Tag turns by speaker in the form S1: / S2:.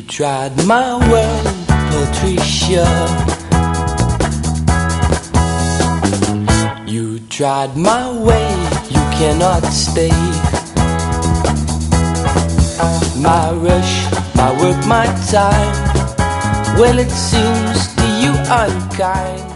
S1: tried my world, Patricia. You tried my way, you cannot stay. My rush, my work, my time, well, it seems to you unkind.